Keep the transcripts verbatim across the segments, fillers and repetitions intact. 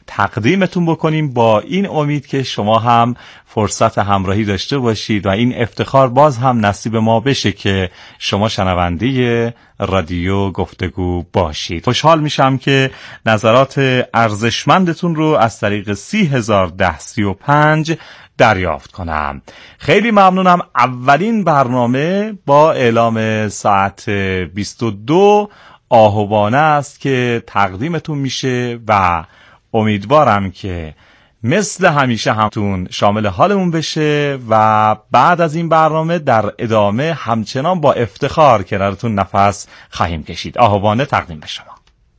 تقدیمتون بکنیم، با این امید که شما هم فرصت همراهی داشته باشید و این افتخار باز هم نصیب ما بشه که شما شنونده رادیو گفتگو باشید. خوشحال میشم که نظرات ارزشمندتون رو از طریق سی هزار ده سی و پنج دریافت کنم. خیلی ممنونم. اولین برنامه با اعلام ساعت بیست و دو آهوانه است که تقدیمتون میشه و امیدوارم که مثل همیشه همتون شامل حالمون بشه و بعد از این برنامه در ادامه همچنان با افتخار کنارتون نفس خواهیم کشید. آهوانه تقدیم به شما.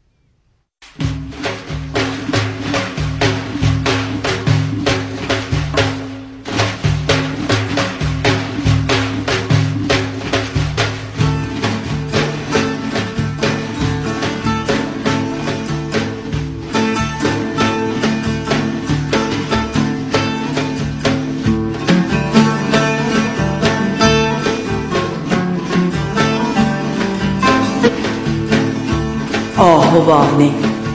آهوانه.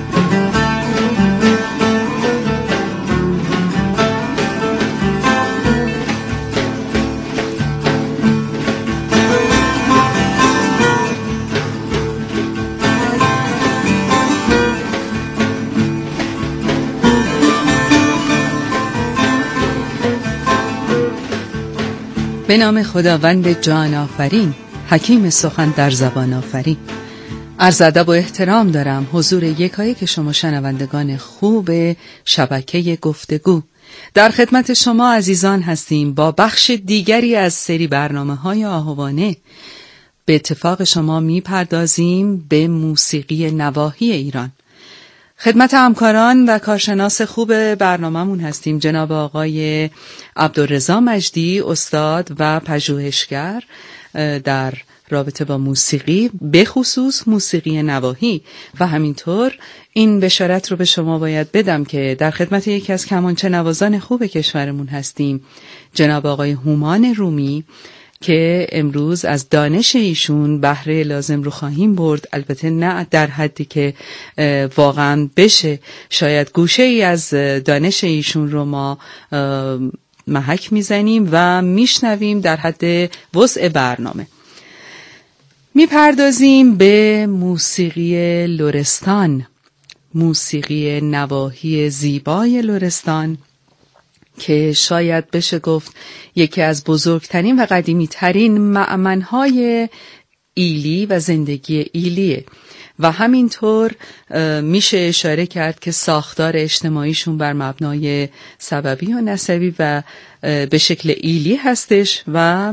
به نام خداوند جان آفرین، حکیم سخن در زبان آفرین. عرض ادب و احترام دارم حضور یکایک شما شنوندگان خوب شبکه گفتگو. در خدمت شما عزیزان هستیم با بخش دیگری از سری برنامه‌های آهوانه. به اتفاق شما میپردازیم به موسیقی نواحی ایران. خدمت همکاران و کارشناس خوب برنامه‌مون هستیم جناب آقای عبدالرضا مجدی، استاد و پژوهشگر در رابطه با موسیقی، به خصوص موسیقی نواحی، و همینطور این بشارت رو به شما باید بدم که در خدمت یکی از کمانچه نوازان خوب کشورمون هستیم جناب آقای هومان رومی که امروز از دانش ایشون بهره لازم رو خواهیم برد. البته نه در حدی که واقعا بشه، شاید گوشه ای از دانش ایشون رو ما محک میزنیم و میشنویم در حد وسع برنامه. میپردازیم به موسیقی لرستان، موسیقی نواحی زیبای لرستان که شاید بشه گفت یکی از بزرگترین و قدیمی ترین مأمنهای ایلی و زندگی ایلیه و همینطور میشه اشاره کرد که ساختار اجتماعیشون بر مبنای سببی و نسبی و به شکل ایلی هستش و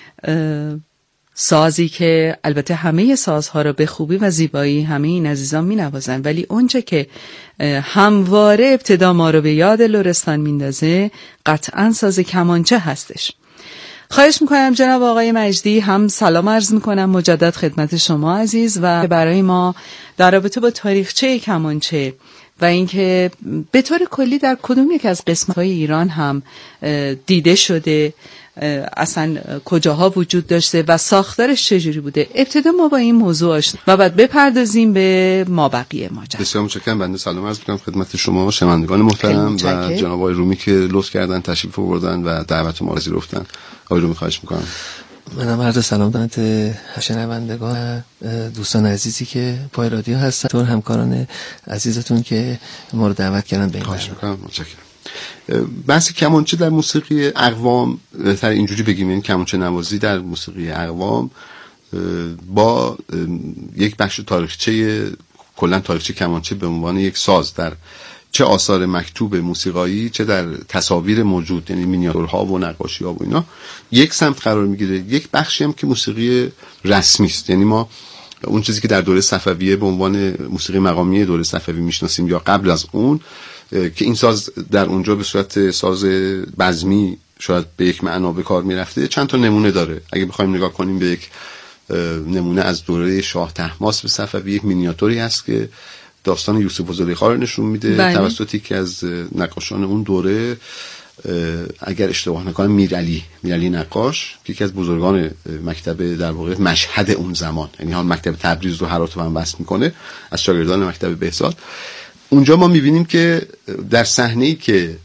سازی که البته همه سازها را به خوبی و زیبایی همه این عزیزان می نوازن، ولی اونچه که همواره ابتدا ما رو به یاد لرستان میندازه قطعاً ساز کمانچه هستش. خواهش میکنم جناب آقای مجدی، هم سلام عرض میکنم مجدد خدمت شما عزیز و برای ما در رابطه با تاریخچه کمانچه و اینکه به طور کلی در کدوم یک از قسمت‌های ایران هم دیده شده، اصلا کجاها وجود داشته و ساختارش چجوری بوده، ابتدا ما با این موضوع آشنا و بعد بپردازیم به مابقی ماجرا. بسیار متشکرم. بنده سلام عرض می‌کنم خدمت شما شنوندگان محترم و جناب آقای رومی که لطف کردن تشریف آوردن و دعوت ما رو پذیرفتن. آقای رومی خواهش می‌کنم. منم عرض سلام خدمت شنوندگان دوستان عزیزی که پای رادیو هستن، طور همکاران عزیزتون که ما رو دعوت کردن به این. خواهش می‌کنم. متشکرم. بحث کمانچه در موسیقی اقوام، بهتر اینجوری بگیم، این کمانچه نوازی در موسیقی اقوام با یک بخش تاریخچه، کلا تاریخچه کمانچه به عنوان یک ساز در چه آثار مکتوب موسیقایی چه در تصاویر موجود، یعنی مینیاتورها و نقاشی‌ها و اینا، یک سمت قرار میگیره. یک بخشی هم که موسیقی رسمی است، یعنی ما اون چیزی که در دوره صفویه به عنوان موسیقی مقامی دوره صفوی میشناسیم یا قبل از اون، که این ساز در اونجا به صورت ساز بزمی شاید به یک معنا به کار میرفته، چند تا نمونه داره. اگه بخوایم نگاه کنیم به یک نمونه از دوره شاه طهماسب صفوی، یک مینیاتوری هست که داستان یوسف و زلیخا رو نشون میده بله. توسط یکی از نقاشان اون دوره، اگر اشتباه نکنم میرعلی میرعلی نقاش، که یکی از بزرگان مکتب در واقع مشهد اون زمان، یعنی حال مکتب تبریز رو هرات رو هم وصل میکنه، از شاگردان مکتب بهزاد. اونجا ما میبینیم که در صحنه‌ای که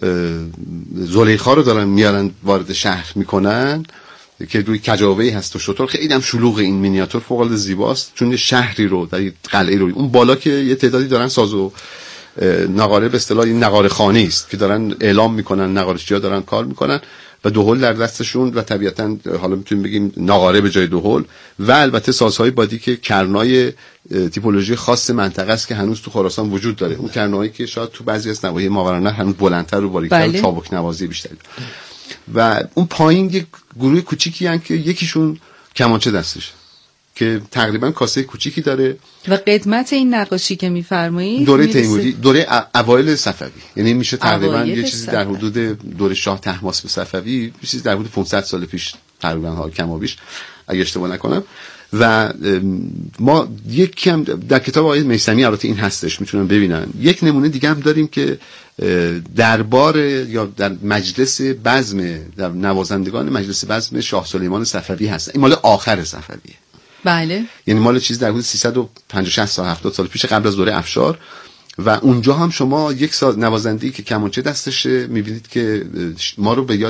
زلیخا رو دارن میارن وارد شهر میکنن که روی کجاوه‌ای هست و شطور، خیلی هم شلوغ، این مینیاتور فوق العاده زیباست، چون یه شهری رو در قلعه رو اون بالا که یه تعدادی دارن ساز و نقاره، به اصطلاح این نقاره خانه است که دارن اعلام میکنن، نقاره‌چی‌ها دارن کار میکنن و دهل در دستشون و طبیعتاً حالا میتونیم بگیم نقاره به جای دهل و البته سازهای بادی که کرنای تیپولوژی خاص منطقه است که هنوز تو خراسان وجود داره. اون کرنایی که شاید تو بعضی از نواحی ماوراءالنهر هنوز بلندتر و باریک‌تر و چابک نوازی بیشتری و اون پایین یک گروه کوچیکی هستن که یکیشون کمانچه دستشه که تقریبا کاسه کوچیکی داره. و قدمت این نقاشی که میفرمایید دوره تیموری، دوره اوایل صفوی، یعنی میشه تقریبا یه چیزی در حدود دوره شاه طهماسب صفوی، یه چیزی در حدود پانصد سال پیش تقریبا، ها کم و بیش اگه اشتباه نکنم. و ما یک کم در کتاب آقای میثمی البته این هستش، میتونن ببینن. یک نمونه دیگه هم داریم که دربار یا در مجلس بزم، در نوازندگان مجلس بزم شاه سلیمان صفوی هست. این مال آخر صفویه. بله. یعنی مال چیز در حدود سیصد و پنجاه شصت سال هفتاد سال پیش، قبل از دوره افشار. و اونجا هم شما یک ساز نوازنده‌ای که کمانچه دستشه میبینید که ما رو به یاد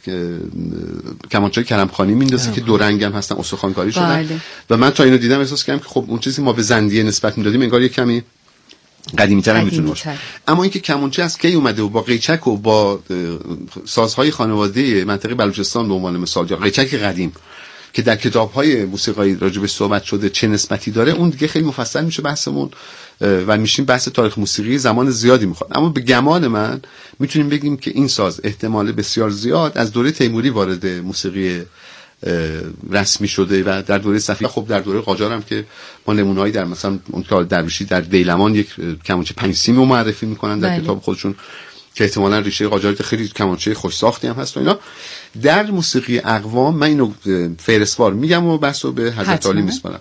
کمانچه‌های کرمخانی میندازه که دو رنگ هم هستن، استخوان‌کاری شدن. بله. و من تا اینو دیدم احساس کردم که خب اون چیزی ما به زندیه نسبت میدادیم انگار یک کمی قدیمی‌تر هم میتونه باشه. اما اینکه کمانچه از کی اومده و با قیچک و با سازهای خانواده منطقه بلوچستان به عنوان مثال، یا قیچک قدیم که در کتاب‌های موسیقایی راجع به صحبت شده چه نسبتی داره، اون دیگه خیلی مفصل میشه بحثمون و میشیم بحث تاریخ موسیقی زمان زیادی میخواد. اما به گمان من میتونیم بگیم که این ساز احتمال بسیار زیاد از دوره تیموری وارد موسیقی رسمی شده و در دوره صفوی. خب در دوره قاجار هم که ما نمونه‌ای در مثلا اون که درویشی در دیلمان یک کمانچه پنج سیم رو معرفی میکنن در بله. کتاب خودشون که احتمالاً ریشه قاجار خیلی کمانچه خوش ساختی هم هست و اینا. در موسیقی اقوام من اینو فهرستوار میگم و بحثو به حضرت عالی میسپارم.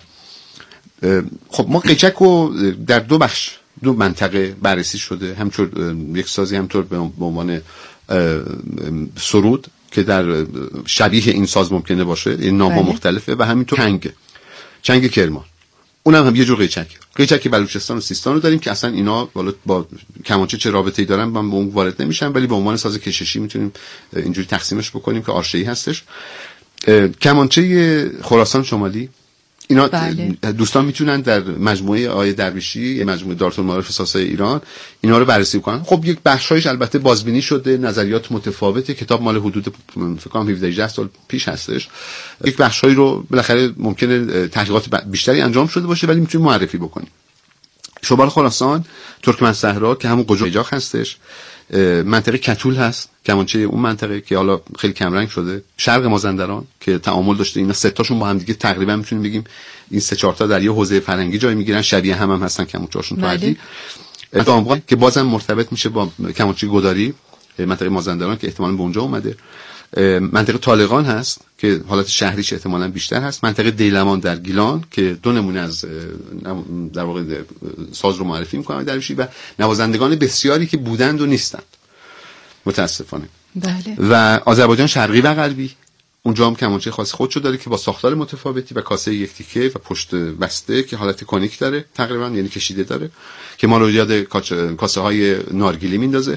خب ما قیچک رو در دو بخش، دو منطقه بررسی شده، همچون یک سازی همطور به عنوان سرود که در شبیه این ساز ممکنه باشه، این نام‌ها مختلفه، و همینطور چنگ چنگ کرمان، اونم هم یه جور قیچک قیچک بلوچستان و سیستان رو داریم که اصلا اینا با کمانچه چه رابطه‌ای دارن من به اون وارد نمیشم، ولی به عنوان ساز کششی میتونیم اینجوری تقسیمش بکنیم که آرشه‌ای هستش. کمانچه خراسان شمالی اینا بله. دوستان میتونن در مجموعه آیه درویشی، مجموعه دارالمعارف ساسای ایران اینا رو بررسی کنن. خب یک بخشایش البته بازبینی شده، نظریات متفاوته، کتاب مال حدود فکر کنم هفده هجده سال پیش هستش. یک بخشایی رو بالاخره ممکنه تحقیقات بیشتری انجام شده باشه، ولی میتونیم معرفی بکنیم. شمال خراسان، ترکمن صحرا که همون قجاق هستش، منطقه کتول هست، کمانچه اون منطقه که حالا خیلی کم رنگ شده، شرق مازندران که تعامل داشته، اینا سه تاشون با هم دیگه تقریبا میتونیم بگیم این سه چهار تا در یه حوزه فرنگی جای میگیرن، شبیه هم هم هستن کمانچه‌هاشون تو حدی. دامغان که بازم مرتبط میشه با کمانچه گوداری، منطقه مازندران که احتمالاً به اونجا اومده. منطقه طالقان هست که حالت شهریش احتمالاً بیشتر هست. منطقه دیلمان در گیلان که دو نمونه از در واقع ساز رو معرفی می‌کنم درویشی و نوازندگان بسیاری که بودند و نیستند متاسفانه. بله. و آذربایجان شرقی و غربی، اونجا هم کمانچه خاص خودشو داره که با ساختار متفاوتی و کاسه یک تیکه و پشت بسته که حالت کونیک داره تقریبا، یعنی کشیده داره که ما رو یاد کاسه های نارگیلی میندازه.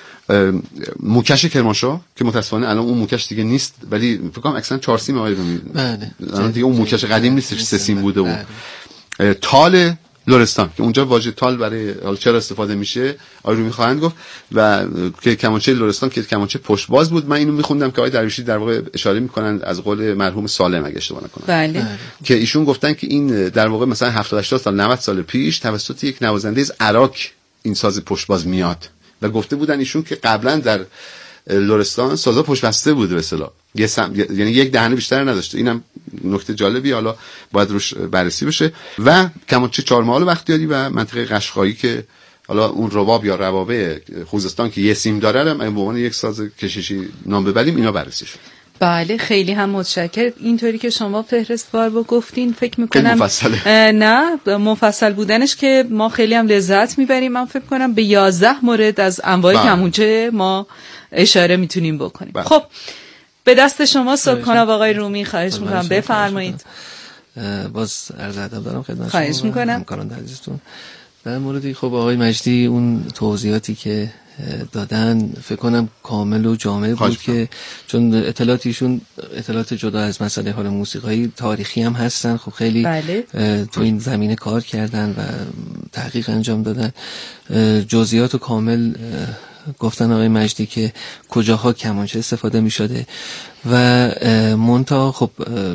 موکش کرمانشاه که متاسفانه الان اون موکش دیگه نیست، ولی فکر کنم اکثرا چهار سیم آقای رومی. بله. الان دیگه اون موکش قدیم نیست، سه سیم بوده. و تال لرستان که اونجا واژه تال برای حالا چرا استفاده میشه آقای رومی خواهند گفت، و که کمانچه لرستان که کمانچه پشت باز بود. من اینو میخوندم که آقای درویشی در واقع اشاره میکنن از قول مرحوم سالم اگه اشتباه نکنم، بله. که ایشون گفتن که این در واقع مثلا هفتاد هشتاد سال نود سال پیش توسط یک نوازنده از عراق این ساز پشت باز میاد و گفته بودن ایشون که قبلا در لرستان سازا پشت بسته بوده به اصطلاح، یه سم... یعنی یک دهنه بیشتر نداشته. اینم نکته جالبی، حالا باید روش بررسی بشه. و کمانچه چهارمحال بختیاری و منطقه قشقایی که حالا اون رباب یا ربابه خوزستان که یه سیم داره هم به عنوان یک ساز کششی نام ببریم، اینا بررسی شد. بله خیلی هم متشکرم. اینطوری که شما فهرستوار با گفتین فکر میکنم مفصله. نه مفصل بودنش که ما خیلی هم لذت میبریم. من فکر کنم به یازده مورد از انواع کمانچه ما اشاره میتونیم بکنیم. بله. خب به دست شما صبحانه آقای رومی، خواهش میکنم بفرمایید. باز عرض ادب دارم خدمت شما. خواهش میکنم. همکاران عزیزتون. در مورد خب آقای مجدی اون توضیحاتی که دادن فکر کنم کامل و جامع بود که چون اطلاعاتیشون اطلاعات جدا از مسئله حال موسیقایی تاریخی هم هستن، خب خیلی بله. تو این زمینه کار کردن و تحقیق انجام دادن. جزئیات و کامل گفتن آقای مجدی که کجاها کمانچه استفاده می شده و منتها خب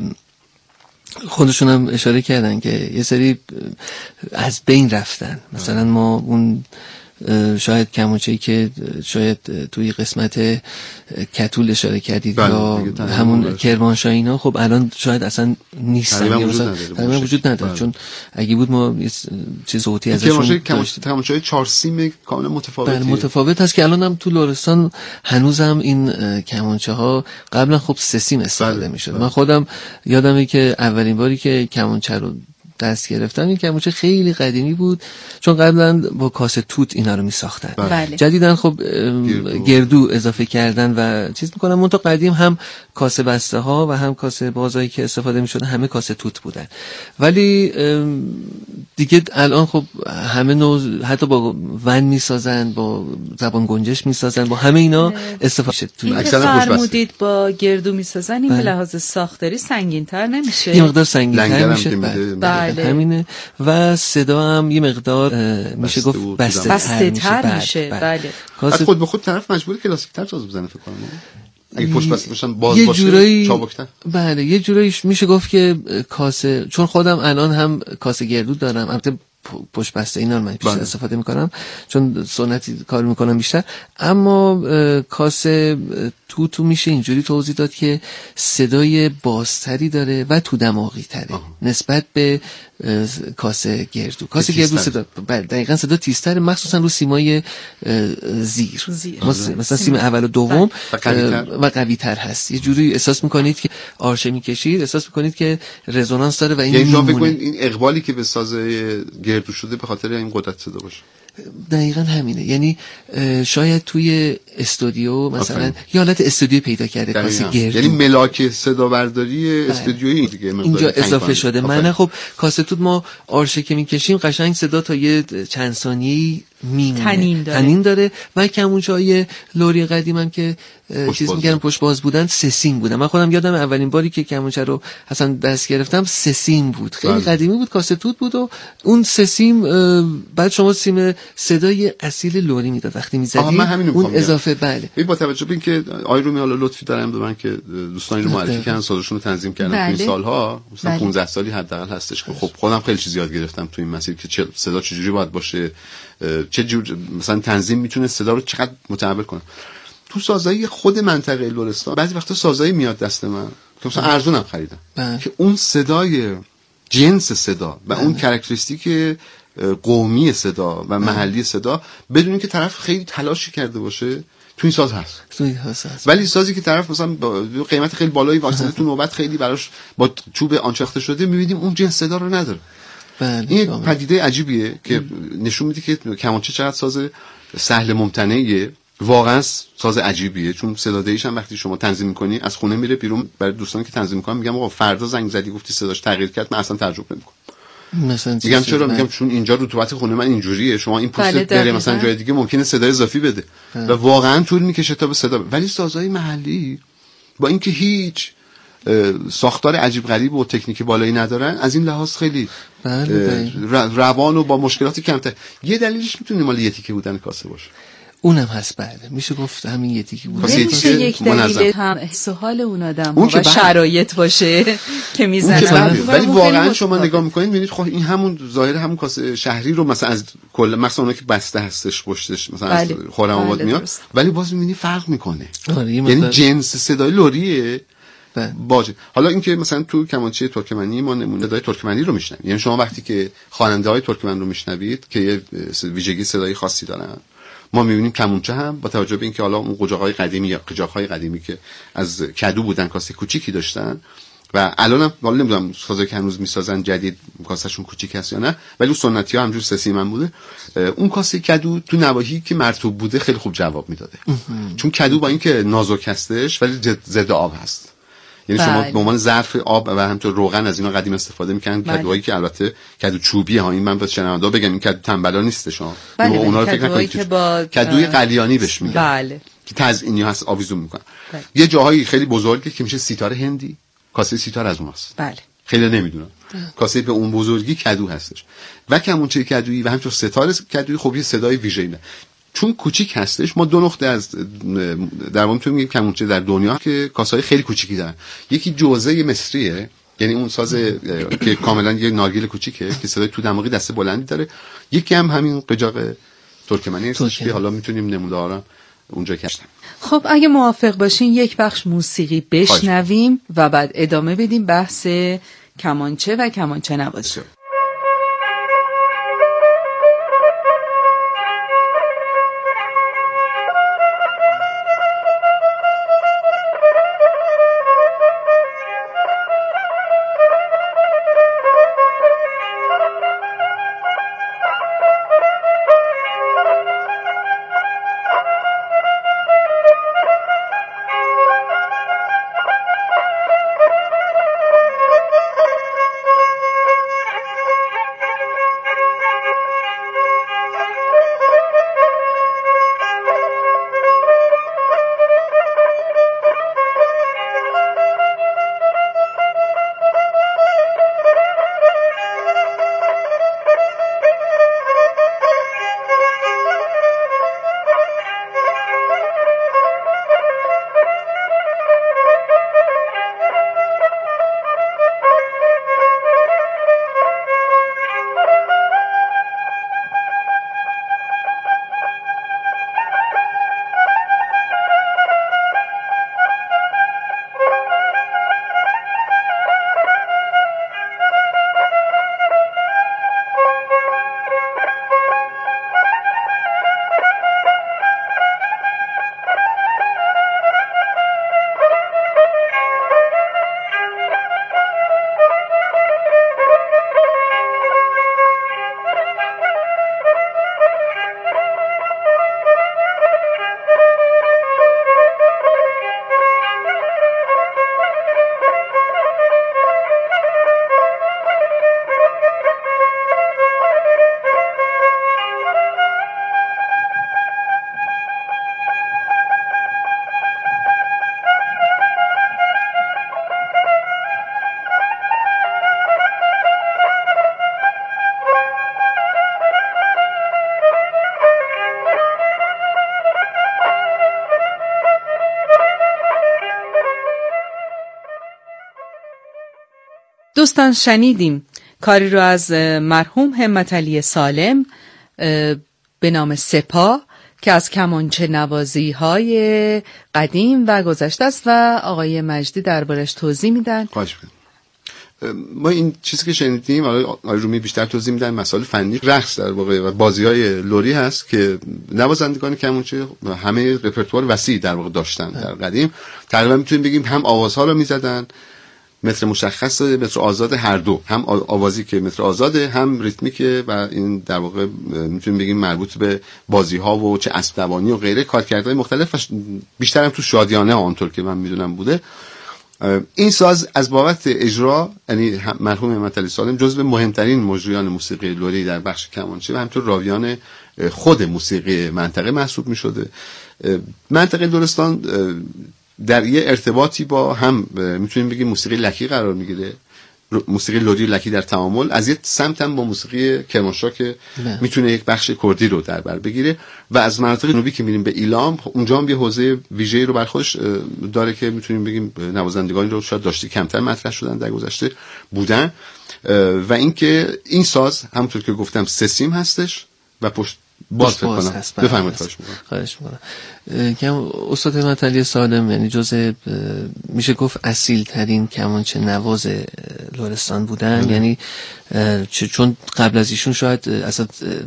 خودشون هم اشاره کردن که یه سری از بین رفتن. مثلا ما اون شاید کمانچه‌ای که شاید توی قسمت کتول اشاره کردید یا همون کرمانشاه اینا خب الان شاید اصلا نیستن یا مثلا تقریبا وجود نداره، چون اگه بود ما چیز صوتی ازشون کمانچه چهار سیم کاملا متفاوتی بله متفاوت هست که الان هم تو لرستان هنوزم این کمانچه ها قبلا خب سه سیم استفاده میشد. من خودم یادمه که اولین باری که کمانچه رو دست گرفتم این کمانچه خیلی قدیمی بود، چون قبلا با کاسه توت اینا رو می ساختن. بله. جدیدن خب گردو. گردو اضافه کردن و چیز میکنن. منتها قدیم هم کاسه بسته ها و هم کاسه بازایی که استفاده می شدن همه کاسه توت بودن، ولی دیگه الان خب همه نوع حتی با ون می سازن، با زبان گنجش می سازن، با همه اینا استفاده شد. این که فرمودید با گردو می سازن این به لحاظ ساختاری سنگین تر نمیشه؟ یه مقدار سنگین تر میشه. بله. همینه و صدا هم یه مقدار میشه گفت بسته, بسته تر میشه. بله. از خود به خود طرف مجبور کلاسیک تر ساز بزنه فکر کنم. اگه پشت بسته باشن باز یه باشه جورایی چابکتر. بله یه جورایی میشه گفت که کاسه، چون خودم الان هم کاسه گردو دارم، البته پشت بسته اینا رو من بیشتر بله. استفاده میکنم چون سنتی کار میکنم بیشتر، اما کاسه توتو میشه اینجوری توضیح داد که صدای بازتری داره و تو دماغی تره آه. نسبت به کاسه گردو. کاسه گردو صدا بله دقیقاً صدا تیزتره، مخصوصا رو سیمای زیر, زیر. مثلا سیم اول و دوم و قوی تر هست. یه جوری احساس میکنید که آرشه میکشید، احساس میکنید که رزونانس داره و این یعنی شما فکر کنید این اقبالی که به ساز گردو شده به خاطر این قدرت صدا باشه. دقیقاً همینه. یعنی شاید توی استودیو مثلا یه حالت استودیو پیدا کرده کاسه گردو، یعنی ملاک صدا برداری استودیویی دیگه اینجا اضافه شده. من خب کاسه توت ما آرشه که میکشیم قشنگ صدا تا یه چند ثانیه‌ای میمونه، تنین داره, تنین داره. و کمونچه‌های لوری قدیمم که چیز میگن پشت باز بودن سه سیم بودن. من خودم یادم اولین باری که کمونچه رو اصلا دست گرفتم سه سیم بود، خیلی بله. قدیمی بود، کاسه توت بود و اون سه سیم بعد شما سیم صدای اصیل لوری میداد وقتی میزدی اون اضافه. بله ببین با توجه به اینکه آقای رومی حالا لطفی دارن به من که دوستانی رو معرفی کردن سازشون رو تنظیم کردن بله. تو این سالها مثلا بله. پانزده سالی حداقل هستش که خب خودم خیلی چیز یاد گرفتم تو این مسیر که صدا چجوری باید باشه، چه جور مثلا تنظیم میتونه صدا رو چقدر متحول کنه. تو سازایی خود منطقه لرستان بعضی وقتا سازایی میاد دست من که مثلا ارزونم خریدم بله. که اون صدای جنس صدا و بله. اون کاراکتریستیک قومی صدا و محلی صدا بدون اینکه طرف خیلی تلاشی کرده باشه تو این ساز هست. تو این ساز هست. ولی سازی که طرف مثلا با قیمت خیلی بالایی واسه تو نوبت خیلی براش با چوب آنچخته شده می‌بینیم اون جنس صدا رو نداره. بله. این پدیده عجیبیه که نشون میده که کمانچه چقدر ساز سهل ممتنعیه، واقعا ساز عجیبیه، چون صدادهیش هم وقتی شما تنظیم می‌کنی از خونه میره بیرون. برای دوستان که تنظیم می‌کنم میگم آقا فردا زنگ زدی گفتی صداش تغییر کرد، من اصلا تعجب نمی‌کنم. مثلا میگم چرا؟ میگم چون اینجا رطوبت خونه من اینجوریه، شما این پوست بله بره مثلا جای دیگه ممکنه صدای اضافی بده بله. و واقعا طول میکشه تا به صدا. ولی سازهای محلی با اینکه هیچ ساختار عجیب غریب و تکنیک بالایی ندارن از این لحاظ خیلی بله روان و با مشکلاتی کمتر. یه دلیلش میتونه مال یه تیکه بودن کاسه باشه، اونم هست. بله میشه گفت همین یه تیکی بود. میشه یک دلیل هم سوال اون آدم اون و شرایط باشه که میزنن. ولی واقعا شما نگاه میکنید میبینید خب این همون ظاهر همون کاسه شهری رو مثلا از کل مثلا اونایی که بسته هستش پشتش مثلا از خرم آباد میاد، ولی باز میبینی فرق میکنه. یعنی جنس صدای لوریه باشه. حالا اینکه مثلا تو کمانچه ترکمنی ما نمونه صدای ترکمنی رو میشنوید، یعنی شما وقتی که خواننده های ترکمن رو میشنوید که یه ویژگی صدایی خاصی دارن، ما می‌بینیم کمونچه هم با توجه به اینکه حالا اون قجاق‌های قدیمی یا قجاق‌های قدیمی که از کدو بودن کاسه کوچیکی داشتن و الانم والا نمیدونم سازایی که هنوز میسازن جدید کاسهشون کوچیک هست یا نه، ولی اون سنتی‌ها همجور سه سیمن بوده. اون کاسه کدو تو نواحی که مرطوب بوده خیلی خوب جواب میداده، چون کدو با اینکه نازک هستش ولی ضد آب هست، یعنی شما به عنوان ظرف آب و همینطور روغن از اینا قدیم استفاده میکنن. کدوهایی که البته کدو چوبی ها، این من به شنوندا بگم این کدو تنبلا نیست شما، بله اونا رو فکر نکنید که با کدوی قلیانی بهش میگن. بله. که تزئینی هست، آویزون میکنن. بله. یه جاهایی خیلی بزرگه که میشه سیتار هندی، کاسه سیتار از اوناست. بله. خیلی نمیدونم. کاسه به اون بزرگی کدو هستش. و کمونچه کدویی و همینطور ستار کدویی خب یه صدای ویژه‌ای داره. چون کوچیک هستش، ما دو نقطه از در واقع میتونیم بگیم کمونچه در دنیا که کاسه‌های خیلی کوچیکی دارن. یکی جوزه مصریه، یعنی اون ساز که کاملا یه نارگیل کوچیکه که صدای تو دماغی دست بلندی داره. یکی هم همین قجاق ترکمنی هستش که حالا میتونیم نمودارم اونجا کشتم. خب اگه موافق باشین یک بخش موسیقی بشنویم و بعد ادامه بدیم بحث کمانچه و کمانچه نوازی. دوستان شنیدیم کاری رو از مرحوم همتعلی سالم به نام سپاه که از کمانچه نوازی های قدیم و گذشته است و آقای مجدی دربارش توضیح میدن. خواهش می‌کنم. ما این چیزی که شنیدیم آقای رومی بیشتر توضیح میدن مسائل فنی رقص در واقع و بازی‌های لری هست که نوازندگان کمانچه همه رپرتوار وسیع در واقع داشتن در قدیم. تقریبا میتونیم بگیم هم آوازها رو میزدن متر مشخص متر آزاد، هر دو، هم آوازی که متر آزاده هم ریتمیکه و این در واقع میتونیم بگیم مربوط به بازی ها و چه اسب دوانی و غیره کارکردهای مختلف و بیشتر هم تو شادیانه آنطور که من میدونم بوده. این ساز از بابت اجرا، یعنی مرحوم همتعلی سالم جزو مهمترین مجریان موسیقی لری در بخش کمانچه و همینطور راویان خود موسیقی منطقه محسوب میشده. منطقه لرستان در یه ارتباطی با هم میتونیم بگیم موسیقی لکی قرار میگیره، موسیقی لری لکی در تعامل، از یه سمت هم با موسیقی کرمانشاه که میتونه یک بخش کردی رو در بر بگیره و از مناطق جنوبی که میریم به ایلام اونجا هم یه حوزه ویژه‌ای رو برخوش داره که میتونیم بگیم نوازندگانی رو شاید داشتی کمتر مطرح شدن در گذشته بودن. و اینکه این ساز همونطور که گفتم سه سیم هستش و پشت باز فکر کنم بفرمایید. خواهش می‌کنم. خواهش می‌کنم. که استاد همتعلی سالم یعنی جزء میشه گفت اصیل ترین کمانچه نواز لرستان بودن. یعنی چون قبل از ایشون شاید اصلا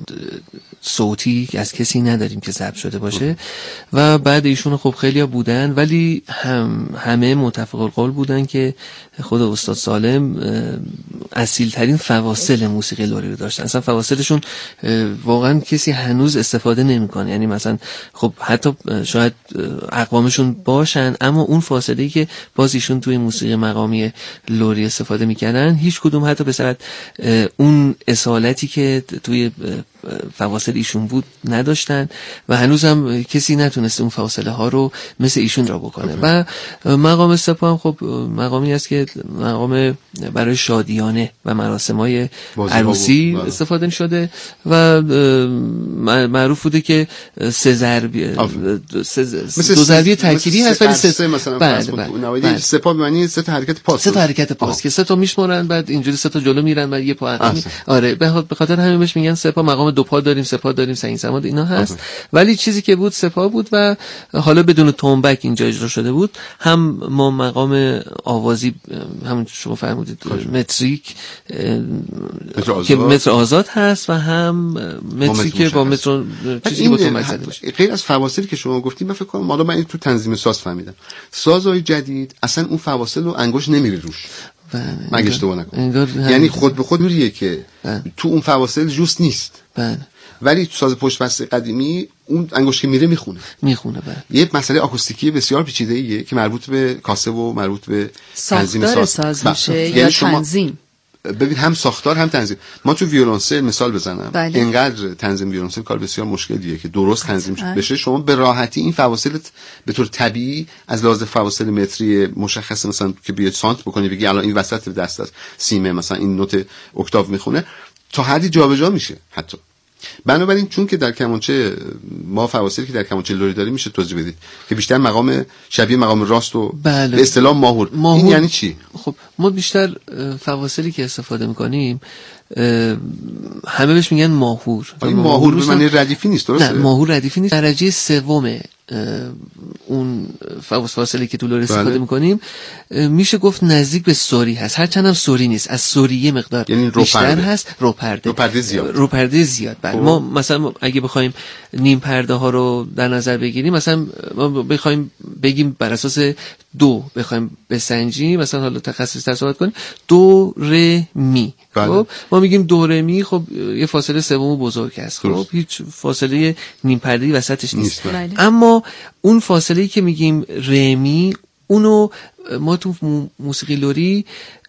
صوتی از کسی نداریم که ضبط شده باشه و بعد ایشون خب خیلیا بودن ولی هم همه متفق القول بودن که خود استاد سالم اصیل ترین فواصل موسیقی لری رو داشتن. اصلا فواصلشون واقعا کسی هنوز استفاده نمیکنه. یعنی مثلا خب حتی شاید اقوامشون باشن، اما اون فاصله‌ای که باز ایشون توی موسیقی مقامی لری استفاده میکردن هیچ کدوم حتی به صورت اون اصالتی که توی فواصل ایشون بود نداشتن و هنوز هم کسی نتونسته اون فاصله ها رو مثل ایشون را بکنه. و مقام سپاه هم خب مقامی است که مقام برای شادیانه و مراسم‌های عروسی استفاده شده و معروف بوده که سه ضربی دو ضربی ترکیبی هست، ولی سه مثلا بله بله سپاه به معنی سه تا حرکت پاس، سه تا حرکت پاس که سه تا میشمرن بعد اینجوری سه تا جلو میرن و یه پا عقب. آره به خاطر همین بهش میگن سپاه. مقام دو پا داریم، سپاه داریم، سنگ سماد اینا هست آه. ولی چیزی که بود سپاه بود و حالا بدون تنبک اینجا اجرا شده بود. هم ما مقام آوازی همون شما فرمودید متریک که متر آزاد هست و هم متری که با متر چیزی با تنبک زده باشه. غیر از فواصلی که شما گفتید من فکر کنم حالا من تو تنظیم ساز فهمیدم سازهای جدید اصلا اون فواصل رو انگشت نمیره روش. مگه اشتباه نکنم، یعنی خود به خود جوریه که بله. تو اون فواصل جوست نیست بله. ولی تو ساز پشت بسته قدیمی اون انگشت که میره میخونه میخونه بله. یه مسئله آکوستیکی بسیار پیچیده ایه که مربوط به کاسه و مربوط به تنظیم ساز, ساز میشه یا تنظیم. ببین هم ساختار هم تنظیم. ما تو ویولنسل مثال بزنم بله. اینقدر تنظیم ویولنسل کار بسیار مشکلیه که درست تنظیم بله. بشه. شما به راحتی این فواصل به طور طبیعی از لحاظ فواصل متری مشخص مثلا که بیاد سانت بکنی بگی الان این وسط دست است سیمه مثلا این نوت اکتاو میخونه تا حدی جابجا میشه حتی. بنابراین چون که در کمانچه ما فواصلی که در کمانچه لری داریم میشه توضیح بدید که بیشتر مقام شبیه مقام راست و بله. به اصطلاح ماهور. ماهور این یعنی چی؟ خب ما بیشتر فواصلی که استفاده میکنیم همه بهش میگن ماهور. این ماهور به معنی ردیفی نیست درسته؟ نه ماهور ردیفی نیست. درجه سوم اون فاصله که تو لری استفاده بله. میکنیم میشه گفت نزدیک به سوری هست، هرچند هم سوری نیست، از سوریه مقدار یعنی بیشتر هست. رو پرده رو پرده زیاد رو پرده زیاد بله. ما مثلا اگه بخوایم نیم پرده ها رو در نظر بگیریم، مثلا ما بخوایم بگیم بر اساس دو بخوایم بسنجیم، مثلا حالا تخصصی صحبت کنیم دو ر می بله. خب ما میگیم دو ر می، خب یه فاصله سوم بزرگ است، خب هیچ فاصله نیم پرده‌ای وسطش نیست, نیست. اما اون فاصله‌ای که میگیم رمی اونو ما تو موسیقی لری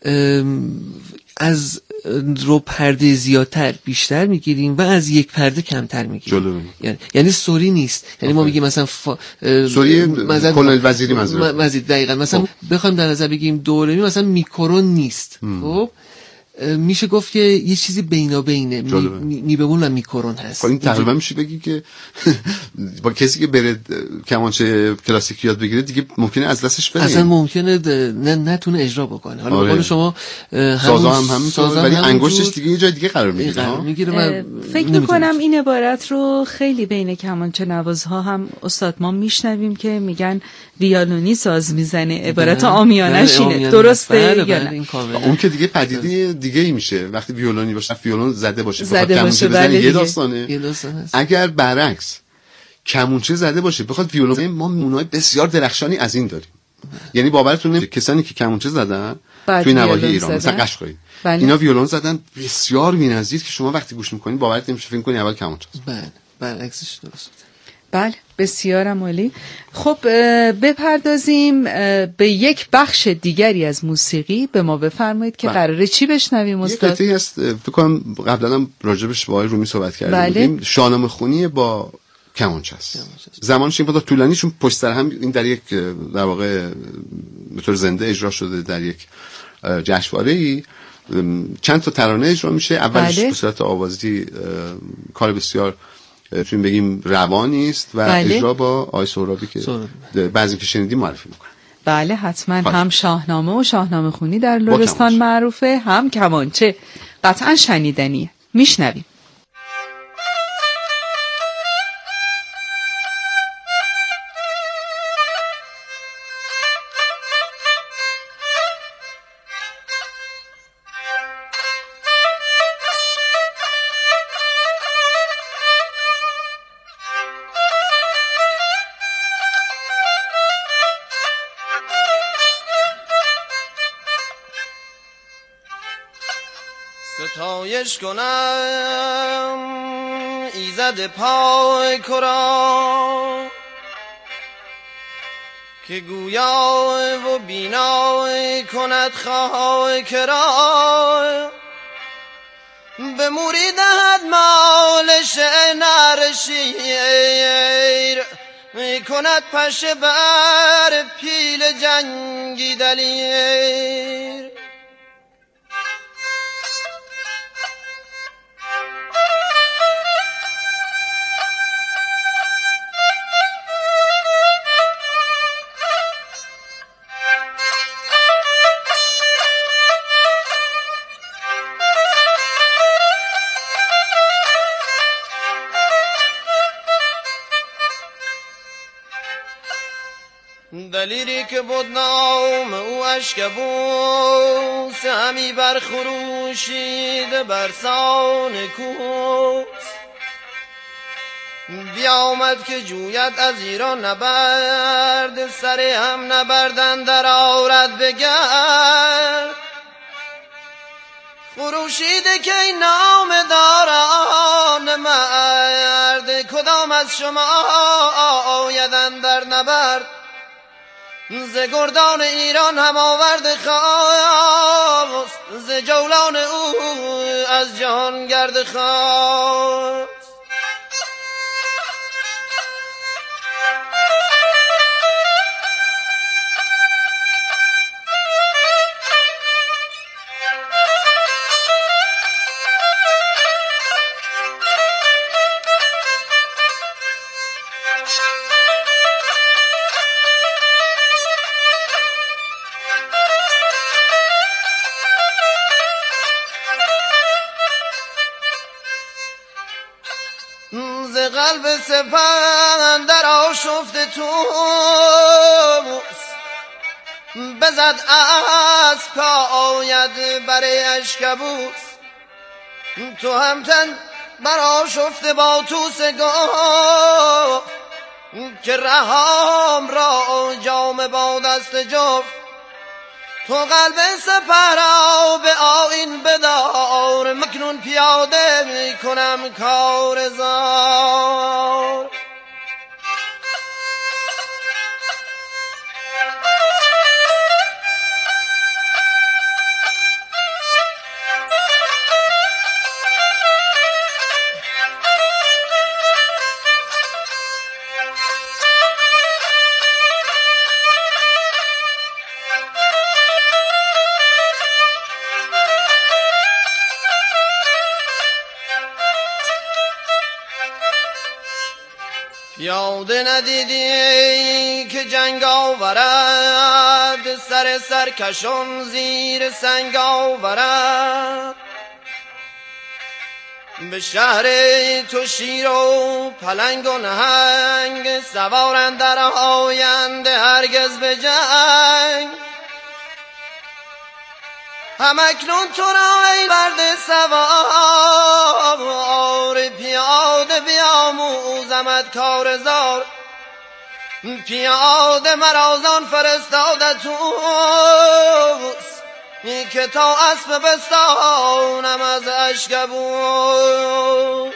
از رو پرده زیادتر بیشتر میگیریم و از یک پرده کمتر میگیریم. یعنی یعنی سوری نیست. یعنی ما میگیم مثلا فا... سوری کلال وزیری منظور وزیر دقیقاً مثلا خب. بخوایم در نظر بگیریم دو رمی مثلا میکرون نیست. خب میشه گفت که یه چیزی بینابینه می می بمون و میکرون هست. خب این تقریبا میشه بگی که با کسی که بره کمانچه کلاسیک یاد بگیره دیگه ممکنه از دستش بره، اصلا ممکنه نه نتونه اجرا بکنه. حالا آره. به قول شما سازا هم همینطور ولی انگشتش دیگه یه جای دیگه قرار میگیره. میگیره فکر میکنم این عبارت رو خیلی بین کمانچه نوازها هم استاد ما میشنویم که میگن ویولونی ساز میزنه. عبارت عامیانه اینه، درسته یا نه؟ اون که دیگه پدیده دیگه ای میشه وقتی ویولونی باشه ویولون زده باشه بخواد کمونچه بزنه یه داستانه. یه داستانه. اگر برعکس کمونچه زده باشه بخواد ویولون، ما مونای بسیار درخشانی از این داریم. یعنی باورتون نمیشه کسانی که کمونچه زدن توی نواحی ایران مثلا قشقایی اینا ویولون زدن بسیار بی‌نظیر که شما وقتی گوش میکنید باورت نمیشه فکر کنید اول کمونچه است. بله برعکسش درسته. بله بسیارم عالی. خب بپردازیم به یک بخش دیگری از موسیقی. به ما بفرمایید که قراره چی بشنویم استاد؟ یک قطعی هست فکر کنم قبلا هم راجبش با آقای رومی صحبت کردیم. بله. شاهنامه خونی با کمانچه است. زمانش این مقدار طولانی چون پشت سر هم این در یک در واقع به طور زنده اجرا شده در یک جشنواره‌ای. چند تا ترانه اجرا میشه. اولش بله. به صورت آوازی کار بسیار چون بگیم روانی است و بله. اجرا با آقای سهرابی که بعضی که شنیدیم معرفی میکنه. بله حتما خواهد. هم شاهنامه و شاهنامه خونی در لرستان معروفه، هم کمانچه قطعا شنیدنیه. میشنویم. ستایش کنم ایزد پای کرا که گویا و بینا کند خواه کرا به موری دهد مالش نرشیر کند پشه بر پیل جنگی دلیر دلیری که بود نام او اشکبوس همی برخروشید برسان کوس بیامد که جوید از ایران نبرد سر هم نبردن در آورد بگرد خروشیده که این نام داران مرد کدام از شما آیدن در نبرد ز گردان ایران هم آورد خواست ز جولان او از جهان گرد خواست ز قلب سپند در آشفت توس بزد اسب آید بر اشکبوس تو همتن بر آشفت با توس گفت که رهام را جام با دست جفت تو قلب سپه را به آیین بدار مکنون پیاده می کنم کار زار یاده ندیدی که جنگ آورد سر سرکشان زیر سنگ آورد به شهر تو شیر و پلنگ و نهنگ سوارند در آینده هرگز به جنگ همکنون تو را ای مرد سوار پیاده بیاموزمت کار زار پیاده مرازان فرستاده توس که تا اسب بستانم از اشکبوس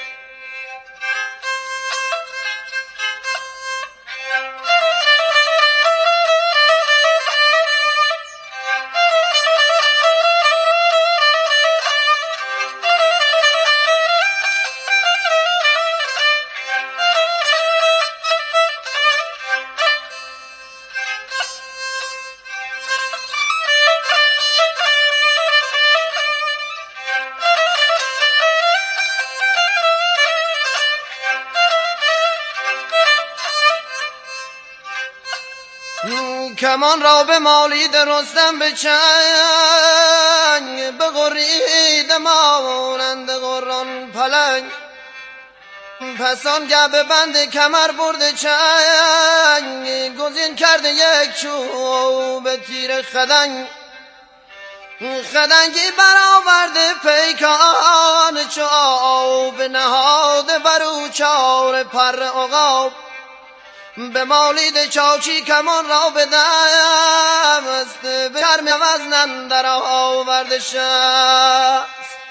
کمان را به مالید رستم به چنگ بغرید مانند غران پلنگ پسان گه بند کمر برده چنگ گزین کرده یک چوب تیر خدنگ خدنگی برآورده پیکان چوب نهاده برو چار پر عقاب به مالید چاچی کمان را به دست به کرم وزن اندر آورده شست